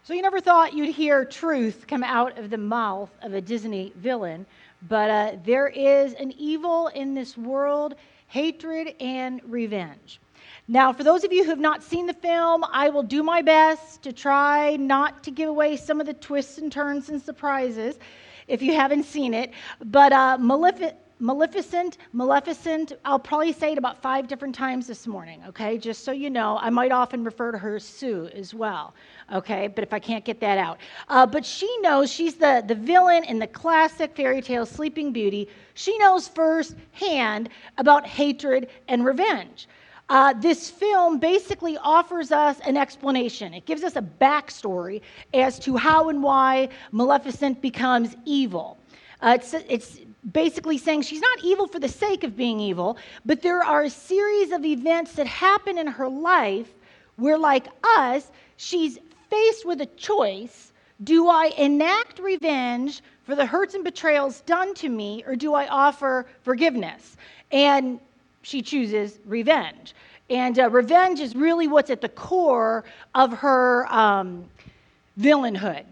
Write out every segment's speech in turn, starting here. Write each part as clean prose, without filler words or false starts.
So you never thought you'd hear truth come out of the mouth of a Disney villain, but there is an evil in this world, hatred and revenge. Now, for those of you who have not seen the film, I will do my best to try not to give away some of the twists and turns and surprises if you haven't seen it. But Maleficent, I'll probably say it about 5 different times this morning, okay? Just so you know, I might often refer to her as Sue as well, okay? But if I can't get that out. But she knows, she's the villain in the classic fairy tale Sleeping Beauty. She knows firsthand about hatred and revenge. This film basically offers us an explanation. It gives us a backstory as to how and why Maleficent becomes evil. It's basically saying she's not evil for the sake of being evil, but there are a series of events that happen in her life where, like us, she's faced with a choice. Do I enact revenge for the hurts and betrayals done to me, or do I offer forgiveness? And she chooses revenge. And revenge is really what's at the core of her villainousness.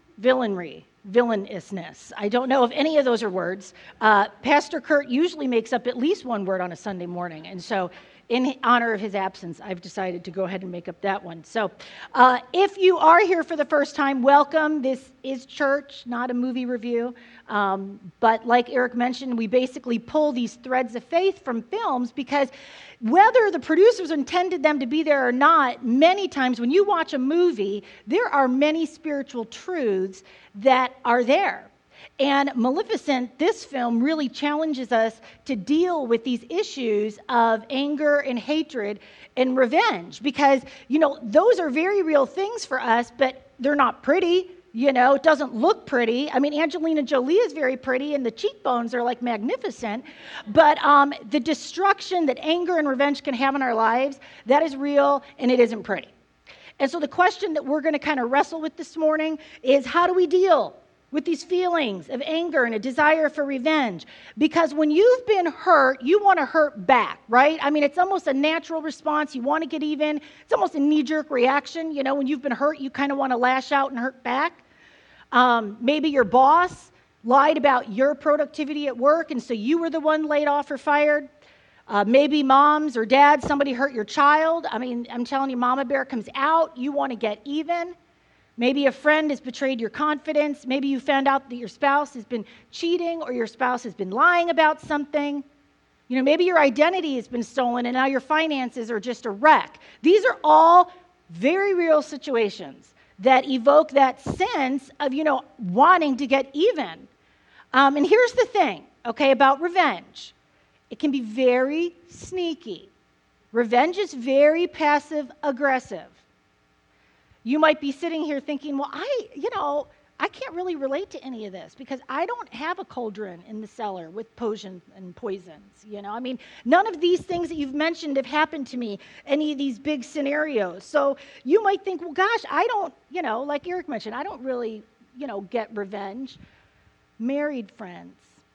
I don't know if any of those are words. Pastor Kurt usually makes up at least one word on a Sunday morning. And so in honor of his absence, I've decided to go ahead and make up that one. So if you are here for the first time, welcome. This is church, not a movie review. But like Eric mentioned, we basically pull these threads of faith from films because whether the producers intended them to be there or not, many times when you watch a movie, there are many spiritual truths that are there. And Maleficent, this film, really challenges us to deal with these issues of anger and hatred and revenge because, those are very real things for us, but they're not pretty. It doesn't look pretty. I mean, Angelina Jolie is very pretty and the cheekbones are like magnificent, but the destruction that anger and revenge can have in our lives, that is real and it isn't pretty. And so the question that we're going to kind of wrestle with this morning is, how do we deal with these feelings of anger and a desire for revenge? Because when you've been hurt, you want to hurt back, right? I mean, it's almost a natural response. You want to get even. It's almost a knee-jerk reaction. When you've been hurt, you kind of want to lash out and hurt back. Maybe your boss lied about your productivity at work, and so you were the one laid off or fired. Maybe moms or dads, somebody hurt your child. I mean, I'm telling you, Mama Bear comes out. You want to get even. Maybe a friend has betrayed your confidence. Maybe you found out that your spouse has been cheating or your spouse has been lying about something. Maybe your identity has been stolen and now your finances are just a wreck. These are all very real situations that evoke that sense of, wanting to get even. And here's the thing, about revenge. It can be very sneaky. Revenge is very passive-aggressive. You might be sitting here thinking, well, I can't really relate to any of this because I don't have a cauldron in the cellar with potions and poisons. I mean, none of these things that you've mentioned have happened to me, any of these big scenarios. So you might think, well, gosh, I don't, like Eric mentioned, I don't really, get revenge. Married friends.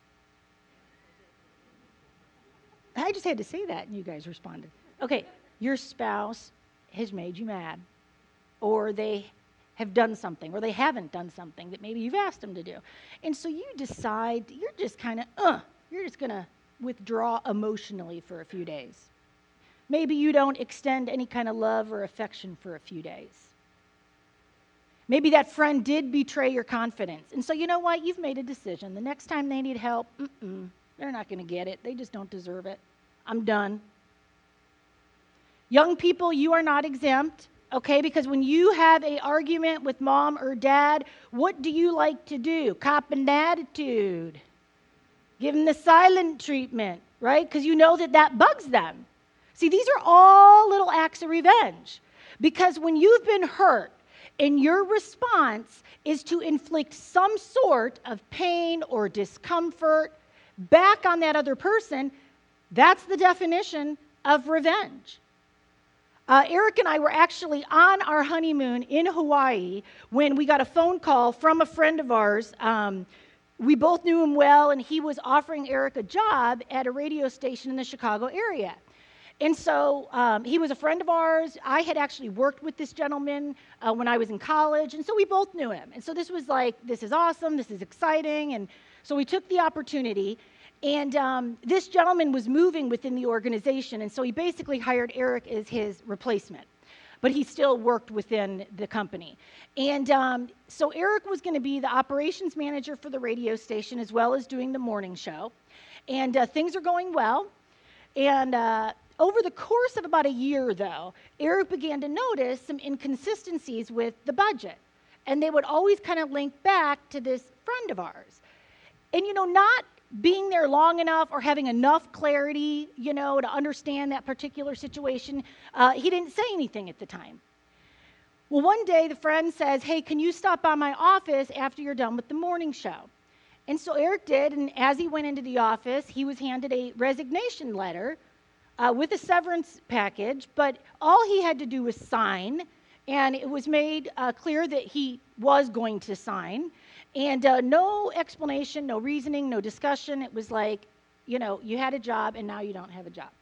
I just had to say that and you guys responded. Okay, your spouse has made you mad. Or they have done something, or they haven't done something that maybe you've asked them to do. And so you decide you're just going to withdraw emotionally for a few days. Maybe you don't extend any kind of love or affection for a few days. Maybe that friend did betray your confidence. And so you know what? You've made a decision. The next time they need help, they're not going to get it. They just don't deserve it. I'm done. Young people, you are not exempt. Because when you have an argument with mom or dad, what do you like to do? Cop an attitude. Give them the silent treatment, right? Because you know that bugs them. See, these are all little acts of revenge. Because when you've been hurt and your response is to inflict some sort of pain or discomfort back on that other person, that's the definition of revenge. Eric and I were actually on our honeymoon in Hawaii when we got a phone call from a friend of ours. We both knew him well, and he was offering Eric a job at a radio station in the Chicago area. And so he was a friend of ours. I had actually worked with this gentleman when I was in college, and so we both knew him. And so this was like, this is awesome, this is exciting. And so we took the opportunity, and this gentleman was moving within the organization, and so he basically hired Eric as his replacement. But he still worked within the company. And so Eric was going to be the operations manager for the radio station as well as doing the morning show. And things are going well. And over the course of about a year, though, Eric began to notice some inconsistencies with the budget. And they would always kind of link back to this friend of ours. And, not being there long enough or having enough clarity, to understand that particular situation, he didn't say anything at the time. Well, one day the friend says, hey, can you stop by my office after you're done with the morning show? And so Eric did, and as he went into the office, he was handed a resignation letter with a severance package, but all he had to do was sign, and it was made clear that he was going to sign. And no explanation, no reasoning, no discussion. It was like, you had a job and now you don't have a job.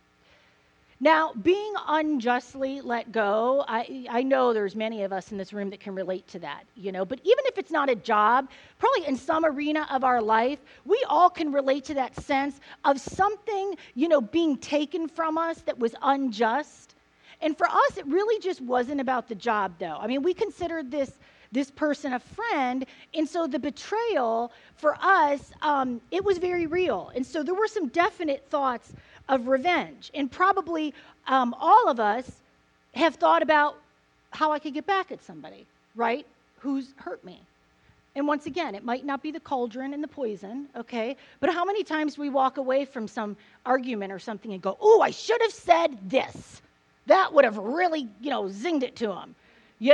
Now, being unjustly let go, I know there's many of us in this room that can relate to that, but even if it's not a job, probably in some arena of our life, we all can relate to that sense of something, being taken from us that was unjust. And for us, it really just wasn't about the job, though. I mean, we considered this person a friend, and so the betrayal for us, it was very real. And so there were some definite thoughts of revenge, and probably all of us have thought about how I could get back at somebody, right, who's hurt me. And once again, it might not be the cauldron and the poison, okay, but how many times we walk away from some argument or something and go, oh, I should have said this. That would have really, zinged it to him.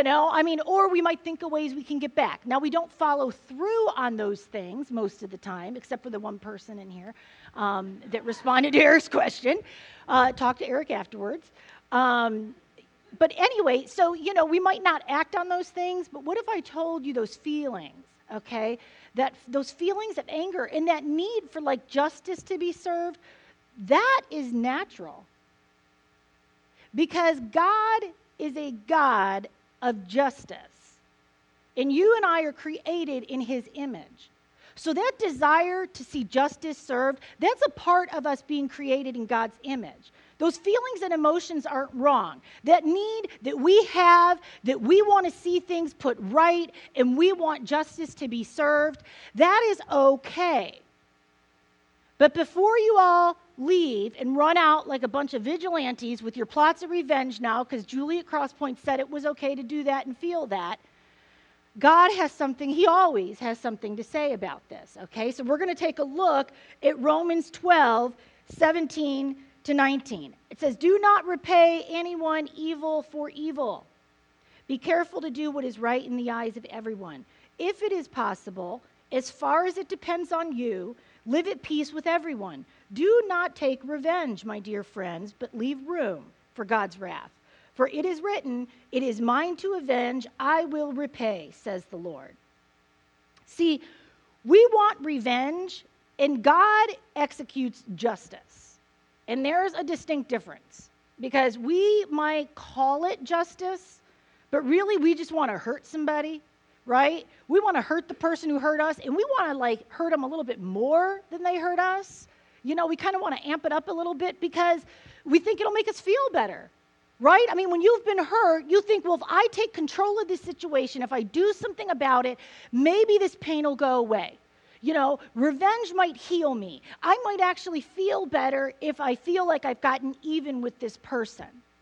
Or we might think of ways we can get back. Now, we don't follow through on those things most of the time, except for the one person in here that responded to Eric's question. Talk to Eric afterwards. But anyway, so, we might not act on those things, but what if I told you those feelings, okay? That those feelings of anger and that need for, justice to be served, that is natural. Because God is a God of justice. And you and I are created in his image. So that desire to see justice served, that's a part of us being created in God's image. Those feelings and emotions aren't wrong. That need that we have, that we want to see things put right, and we want justice to be served, that is okay. But before you all leave and run out like a bunch of vigilantes with your plots of revenge now, because Julie at Crosspoint said it was okay to do that and feel that, God has something, he always has something to say about this, okay? So we're going to take a look at Romans 12, 17 to 19. It says, do not repay anyone evil for evil. Be careful to do what is right in the eyes of everyone. If it is possible, as far as it depends on you, live at peace with everyone. Do not take revenge, my dear friends, but leave room for God's wrath. For it is written, it is mine to avenge, I will repay, says the Lord. See, we want revenge, and God executes justice. And there's a distinct difference, because we might call it justice, but really we just want to hurt somebody, right? We want to hurt the person who hurt us, and we want to hurt them a little bit more than they hurt us. We kind of want to amp it up a little bit because we think it'll make us feel better, right? I mean, when you've been hurt, you think, well, if I take control of this situation, if I do something about it, maybe this pain will go away. Revenge might heal me. I might actually feel better if I feel like I've gotten even with this person.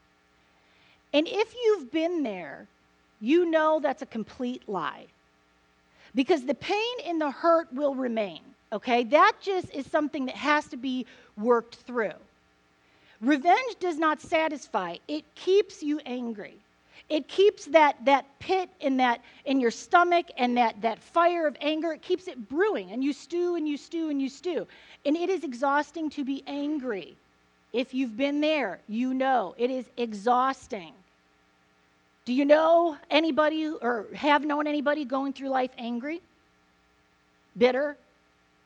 And if you've been there, you know that's a complete lie. Because the pain and the hurt will remain, okay? That just is something that has to be worked through. Revenge does not satisfy. It keeps you angry. It keeps that pit in your stomach and that fire of anger. It keeps it brewing, and you stew and you stew and you stew. And it is exhausting to be angry. If you've been there, you know it is exhausting. Do you know anybody or have known anybody going through life angry? Bitter?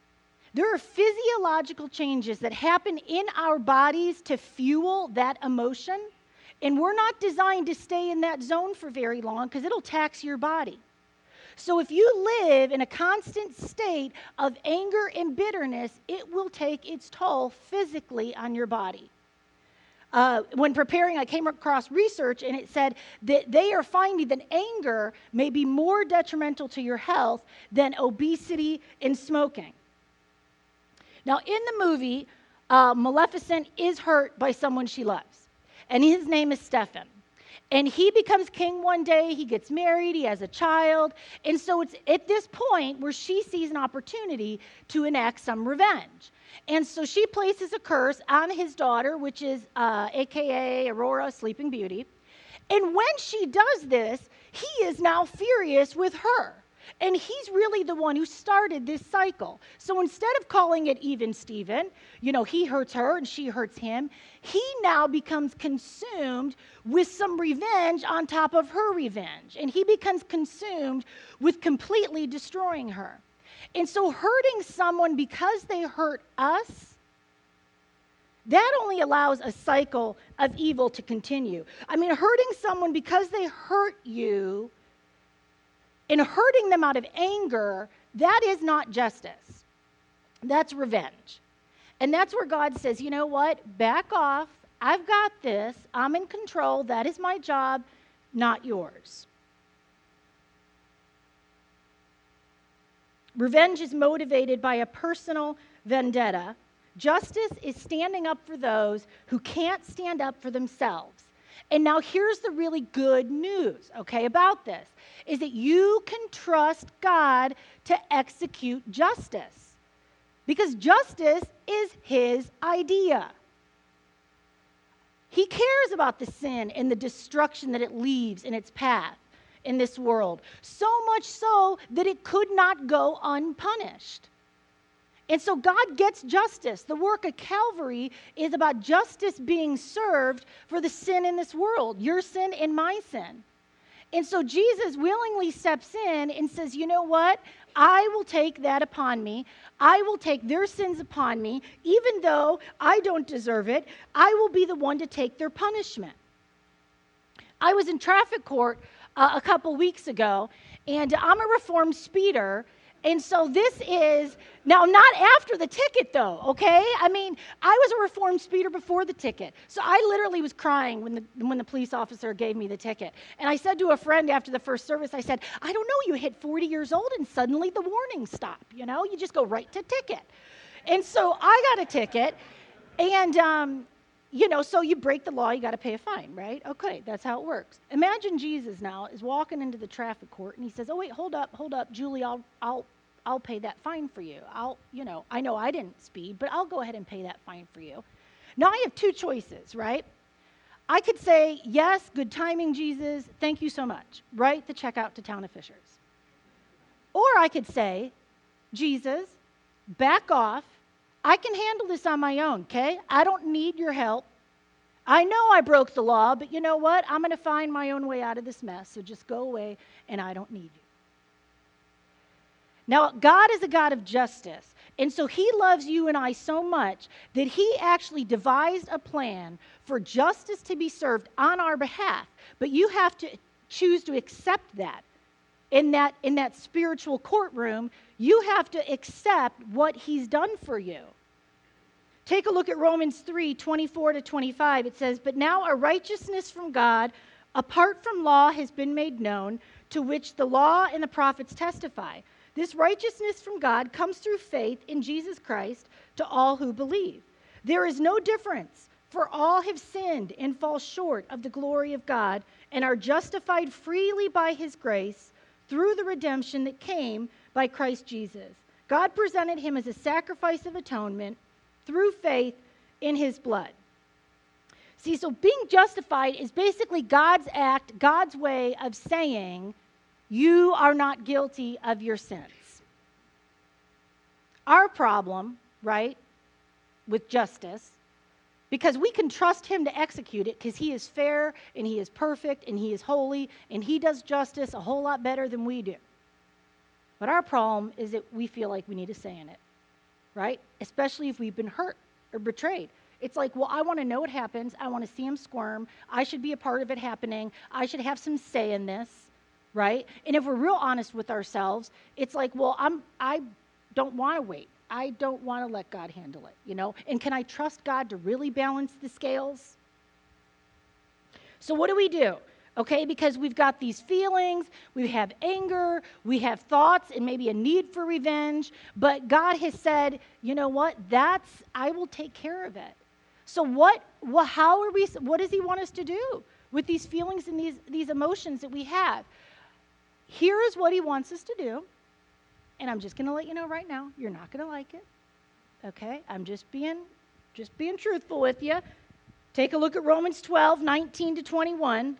There are physiological changes that happen in our bodies to fuel that emotion, and we're not designed to stay in that zone for very long because it'll tax your body. So if you live in a constant state of anger and bitterness, it will take its toll physically on your body. When preparing, I came across research, and it said that they are finding that anger may be more detrimental to your health than obesity and smoking. Now, in the movie, Maleficent is hurt by someone she loves, and his name is Stefan. And he becomes king one day, he gets married, he has a child, and so it's at this point where she sees an opportunity to enact some revenge. And so she places a curse on his daughter, which is AKA Aurora, Sleeping Beauty. And when she does this, he is now furious with her. And he's really the one who started this cycle. So instead of calling it even Steven, he hurts her and she hurts him, he now becomes consumed with some revenge on top of her revenge. And he becomes consumed with completely destroying her. And so hurting someone because they hurt us, that only allows a cycle of evil to continue. I mean, hurting someone because they hurt you and hurting them out of anger, that is not justice. That's revenge. And that's where God says, you know what? Back off. I've got this. I'm in control. That is my job, not yours. Revenge is motivated by a personal vendetta. Justice is standing up for those who can't stand up for themselves. And now here's the really good news, about this, is that you can trust God to execute justice. Because justice is his idea. He cares about the sin and the destruction that it leaves in its path in this world. So much so that it could not go unpunished. And so God gets justice. The work of Calvary is about justice being served for the sin in this world, your sin and my sin. And so Jesus willingly steps in and says, you know what? I will take that upon me. I will take their sins upon me. Even though I don't deserve it, I will be the one to take their punishment. I was in traffic court a couple weeks ago, and I'm a reformed speeder. And so this is, now not after the ticket though, okay? I mean, I was a reformed speeder before the ticket. So I literally was crying when the police officer gave me the ticket. And I said to a friend after the first service, I said, I don't know, you hit 40 years old and suddenly the warnings stop, you just go right to ticket. And so I got a ticket, and so you break the law, you got to pay a fine, right? Okay, that's how it works. Imagine Jesus now is walking into the traffic court, and he says, "Oh wait, hold up, Julie, I'll pay that fine for you. I know I didn't speed, but I'll go ahead and pay that fine for you." Now I have two choices, right? I could say, "Yes, good timing, Jesus. Thank you so much." Write the check out to Town of Fishers. Or I could say, "Jesus, back off. I can handle this on my own, okay? I don't need your help. I know I broke the law, but you know what? I'm going to find my own way out of this mess, so just go away, and I don't need you." Now, God is a God of justice, and so he loves you and I so much that he actually devised a plan for justice to be served on our behalf, but you have to choose to accept that. In that spiritual courtroom, you have to accept what he's done for you. Take a look at Romans 3:24-25. It says, "But now a righteousness from God, apart from law, has been made known, to which the law and the prophets testify. This righteousness from God comes through faith in Jesus Christ to all who believe. There is no difference, for all have sinned and fall short of the glory of God and are justified freely by his grace through the redemption that came by Christ Jesus. God presented him as a sacrifice of atonement through faith in his blood." See, so being justified is basically God's act, God's way of saying, you are not guilty of your sins. Our problem, right, with justice, because we can trust him to execute it because he is fair and he is perfect and he is holy and he does justice a whole lot better than we do. But our problem is that we feel like we need a say in it. right? Especially if we've been hurt or betrayed. It's like, well, I want to know what happens. I want to see him squirm. I should be a part of it happening. I should have some say in this, right? And if we're real honest with ourselves, it's like, well, I don't want to wait. I don't want to let God handle it, you know? And can I trust God to really balance the scales? So what do? Okay, because we've got these feelings, we have anger, we have thoughts and maybe a need for revenge, but God has said, you know what? I will take care of it. So what does he want us to do with these feelings and these emotions that we have? Here is what he wants us to do. And I'm just going to let you know right now, you're not going to like it. Okay? I'm just being truthful with you. Take a look at Romans 12, 19 to 21. It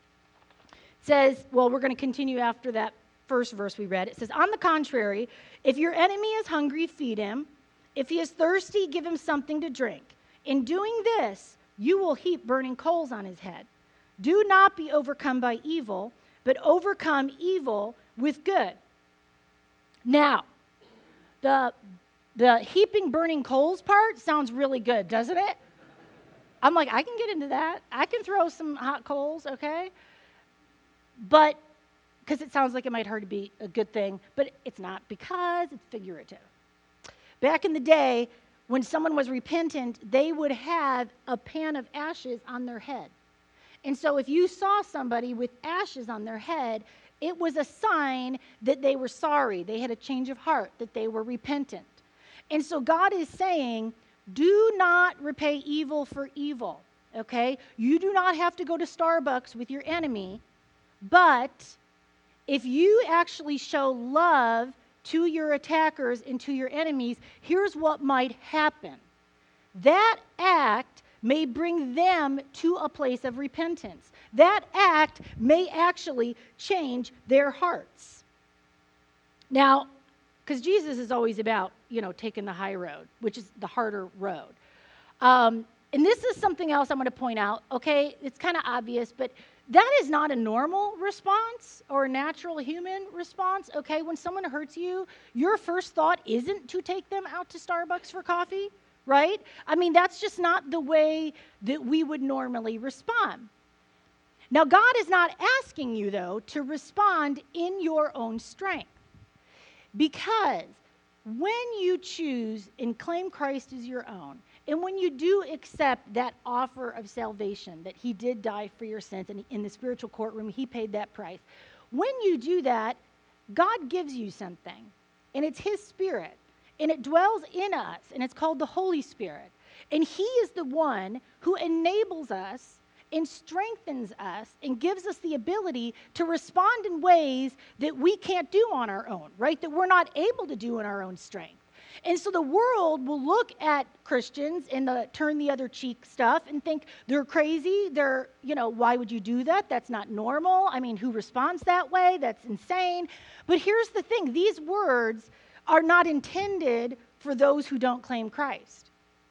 says, well, we're going to continue after that first verse we read. It says, on the contrary, if your enemy is hungry, feed him. If he is thirsty, give him something to drink. In doing this, you will heap burning coals on his head. Do not be overcome by evil, but overcome evil with good. Now, the heaping burning coals part sounds really good, doesn't it? I'm like, I can get into that. I can throw some hot coals, okay? But, because it sounds like it might hurt to be a good thing, but it's not, because it's figurative. Back in the day, when someone was repentant, they would have a pan of ashes on their head. And so if you saw somebody with ashes on their head, it was a sign that they were sorry, they had a change of heart, that they were repentant. And so God is saying, do not repay evil for evil, okay? You do not have to go to Starbucks with your enemy, but if you actually show love to your attackers and to your enemies, here's what might happen. That act may bring them to a place of repentance. That act may actually change their hearts. Now, because Jesus is always about, taking the high road, which is the harder road. And this is something else I'm going to point out, okay? It's kind of obvious, but that is not a normal response or a natural human response, okay? When someone hurts you, your first thought isn't to take them out to Starbucks for coffee, right? I mean, that's just not the way that we would normally respond. Now, God is not asking you, though, to respond in your own strength. Because when you choose and claim Christ as your own, and when you do accept that offer of salvation, that he did die for your sins, and in the spiritual courtroom, he paid that price. When you do that, God gives you something, and it's his Spirit, and it dwells in us, and it's called the Holy Spirit. And he is the one who enables us and strengthens us and gives us the ability to respond in ways that we can't do on our own, right? That we're not able to do in our own strength. And so the world will look at Christians and the turn the other cheek stuff and think they're crazy. They're, why would you do that? That's not normal. I mean, who responds that way? That's insane. But here's the thing. These words are not intended for those who don't claim Christ.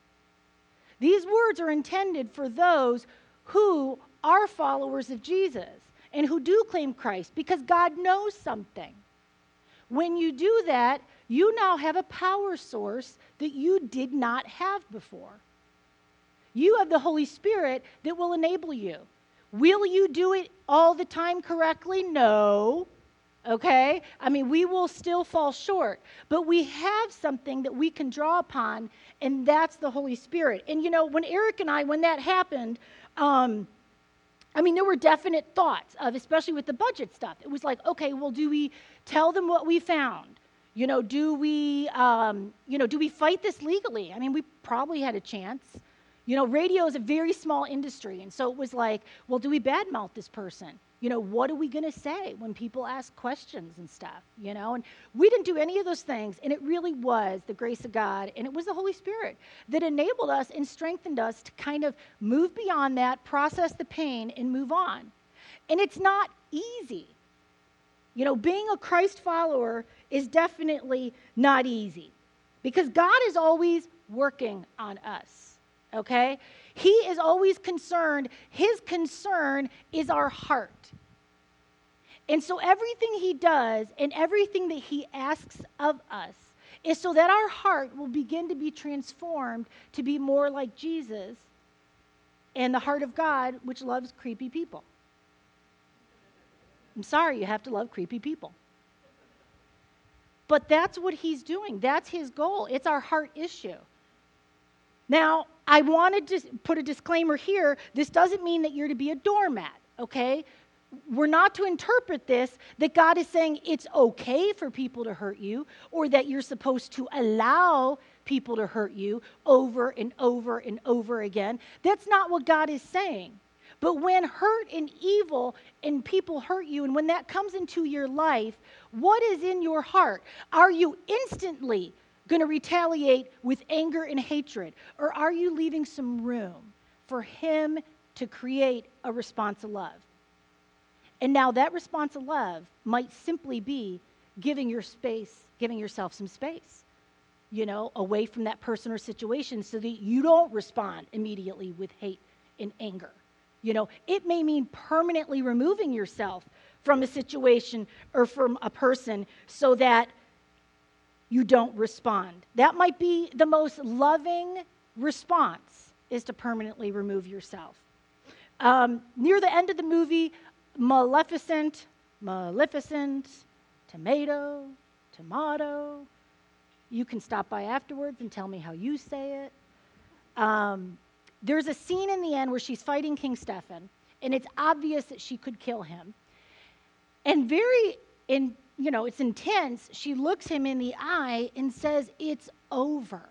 These words are intended for those who are followers of Jesus and who do claim Christ, because God knows something. When you do that, you now have a power source that you did not have before. You have the Holy Spirit that will enable you. Will you do it all the time correctly? No. Okay? I mean, we will still fall short. But we have something that we can draw upon, and that's the Holy Spirit. And when Eric and I, when that happened, there were definite thoughts of, especially with the budget stuff. It was like, okay, well, do we tell them what we found? Do we fight this legally? I mean, we probably had a chance. Radio is a very small industry. And so it was like, well, do we badmouth this person? What are we going to say when people ask questions and stuff, And we didn't do any of those things. And it really was the grace of God, and it was the Holy Spirit that enabled us and strengthened us to kind of move beyond that, process the pain, and move on. And it's not easy. Being a Christ follower is definitely not easy, because God is always working on us, okay? He is always concerned. His concern is our heart. And so everything he does and everything that he asks of us is so that our heart will begin to be transformed to be more like Jesus and the heart of God, which loves creepy people. I'm sorry, you have to love creepy people. But that's what he's doing. That's his goal. It's our heart issue. Now, I wanted to put a disclaimer here. This doesn't mean that you're to be a doormat, okay? We're not to interpret this that God is saying it's okay for people to hurt you, or that you're supposed to allow people to hurt you over and over and over again. That's not what God is saying. But when hurt and evil and people hurt you, and when that comes into your life, what is in your heart? Are you instantly going to retaliate with anger and hatred? Or are you leaving some room for him to create a response of love? And now that response of love might simply be giving yourself some space, away from that person or situation so that you don't respond immediately with hate and anger. It may mean permanently removing yourself from a situation or from a person so that you don't respond. That might be the most loving response, is to permanently remove yourself. Near the end of the movie, Maleficent, tomato, you can stop by afterwards and tell me how you say it. There's a scene in the end where she's fighting King Stefan, and it's obvious that she could kill him. And it's intense. She looks him in the eye and says, "It's over.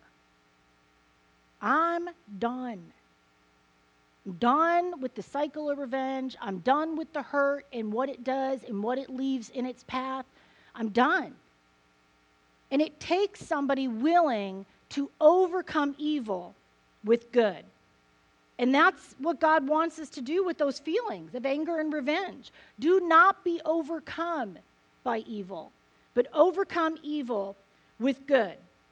I'm done. I'm done with the cycle of revenge. I'm done with the hurt and what it does and what it leaves in its path. I'm done." And it takes somebody willing to overcome evil with good. And that's what God wants us to do with those feelings of anger and revenge. Do not be overcome by evil, but overcome evil with good.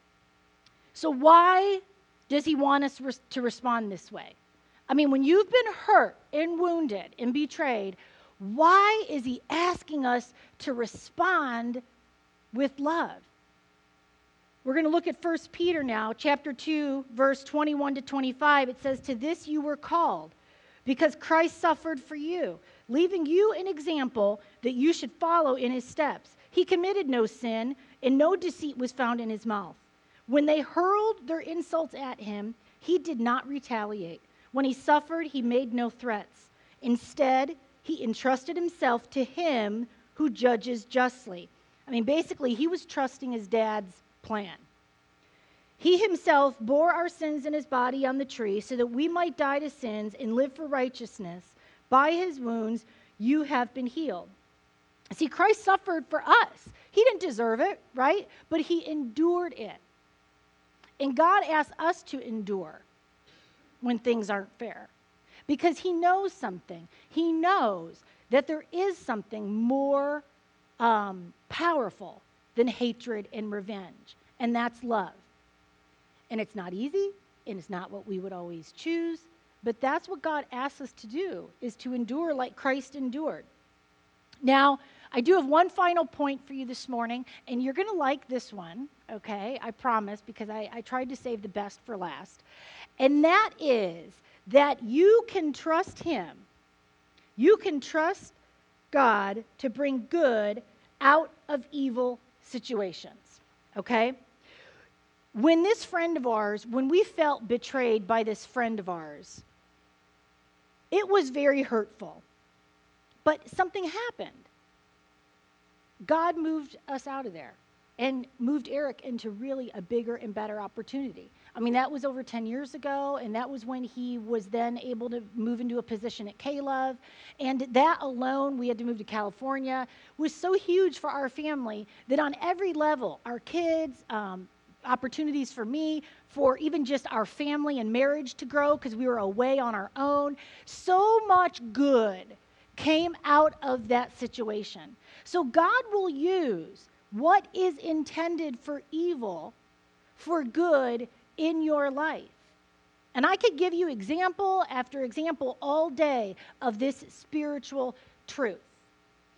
So why does he want us to respond this way? I mean, when you've been hurt and wounded and betrayed, why is he asking us to respond with love? We're going to look at 1 Peter now, chapter 2, verse 21 to 25. It says, "To this you were called, because Christ suffered for you, leaving you an example that you should follow in his steps. He committed no sin, and no deceit was found in his mouth. When they hurled their insults at him, he did not retaliate. When he suffered, he made no threats. Instead, he entrusted himself to him who judges justly." I mean, basically, he was trusting his dad's plan. "He himself bore our sins in his body on the tree so that we might die to sins and live for righteousness. By his wounds you have been healed." See, Christ suffered for us. He didn't deserve it, right? But he endured it. And God asks us to endure when things aren't fair, because he knows something. He knows that there is something more powerful than hatred and revenge, and that's love. And it's not easy, and it's not what we would always choose, but that's what God asks us to do, is to endure like Christ endured. Now, I do have one final point for you this morning, and you're going to like this one, okay? I promise, because I tried to save the best for last. And that is that you can trust him. You can trust God to bring good out of evil situations, okay? When we felt betrayed by this friend of ours, it was very hurtful. But something happened. God moved us out of there and moved Eric into really a bigger and better opportunity. I mean, that was over 10 years ago, and that was when he was then able to move into a position at K-Love. And that alone, we had to move to California, was so huge for our family that on every level, our kids, opportunities for me, for even just our family and marriage to grow because we were away on our own, so much good came out of that situation. So God will use what is intended for evil for good in your life. And I could give you example after example all day of this spiritual truth.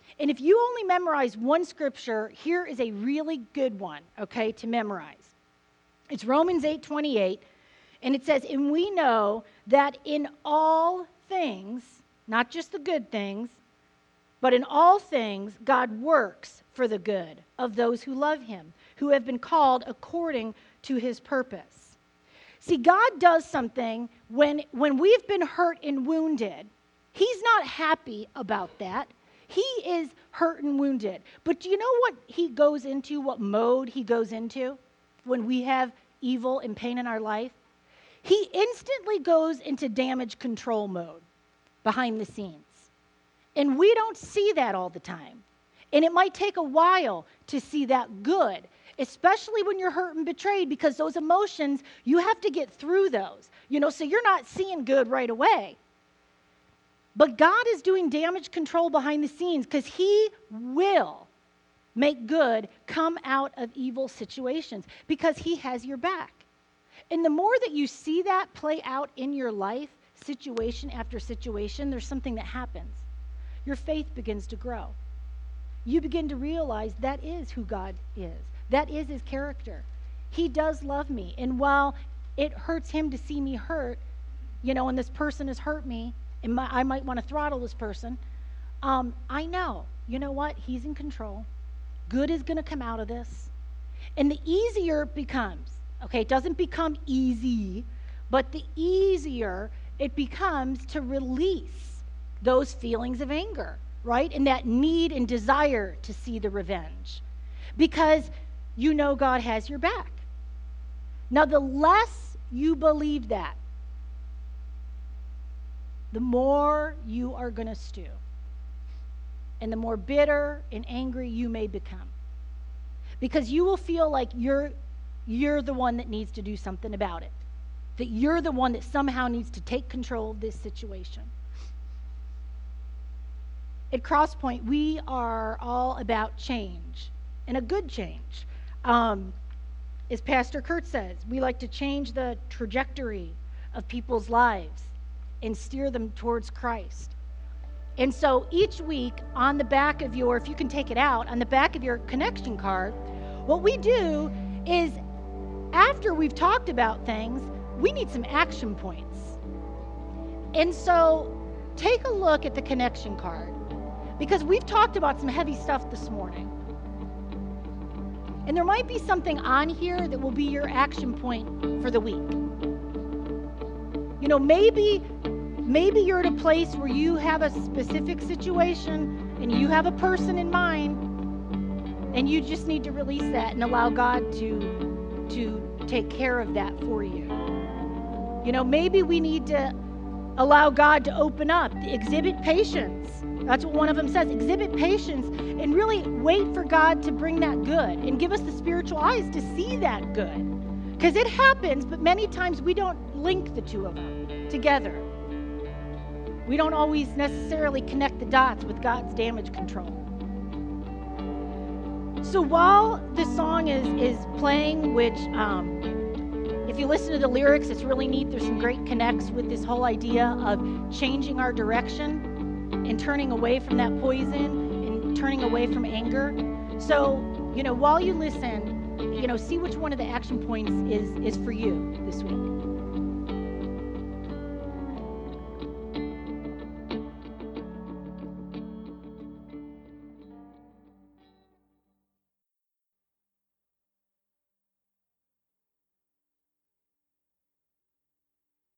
And if you only memorize one scripture, here is a really good one, okay, to memorize. It's Romans 8:28, and it says, "And we know that in all things, not just the good things, but in all things, God works for the good of those who love him, who have been called according to his purpose." See, God does something when we've been hurt and wounded. He's not happy about that. He is hurt and wounded. But do you know what he goes into, what mode he goes into when we have evil and pain in our life? He instantly goes into damage control mode behind the scenes. And we don't see that all the time. And it might take a while to see that good, especially when you're hurt and betrayed, because those emotions, you have to get through those. So you're not seeing good right away. But God is doing damage control behind the scenes because he will make good come out of evil situations because he has your back. And the more that you see that play out in your life, situation after situation, there's something that happens. Your faith begins to grow. You begin to realize that is who God is. That is his character. He does love me. And while it hurts him to see me hurt, and this person has hurt me, and I might want to throttle this person, I know, what? He's in control. Good is going to come out of this. And the easier it becomes, okay, it doesn't become easy, but the easier it becomes to release those feelings of anger, right? And that need and desire to see the revenge. Because God has your back. Now, the less you believe that, the more you are going to stew. And the more bitter and angry you may become. Because you will feel like you're the one that needs to do something about it. That you're the one that somehow needs to take control of this situation. At Crosspoint, we are all about change, and a good change. As Pastor Kurt says, we like to change the trajectory of people's lives and steer them towards Christ. And so each week on the back of if you can take it out, on the back of your connection card, what we do is after we've talked about things, we need some action points. And so take a look at the connection card because we've talked about some heavy stuff this morning. And there might be something on here that will be your action point for the week. Maybe you're at a place where you have a specific situation and you have a person in mind and you just need to release that and allow God to take care of that for you. Maybe we need to allow God to open up, exhibit patience. That's what one of them says, exhibit patience and really wait for God to bring that good and give us the spiritual eyes to see that good. Because it happens, but many times we don't link the two of them together. We don't always necessarily connect the dots with God's damage control. So while this song is playing, which if you listen to the lyrics, it's really neat. There's some great connects with this whole idea of changing our direction and turning away from that poison and turning away from anger. So, while you listen, see which one of the action points is for you this week.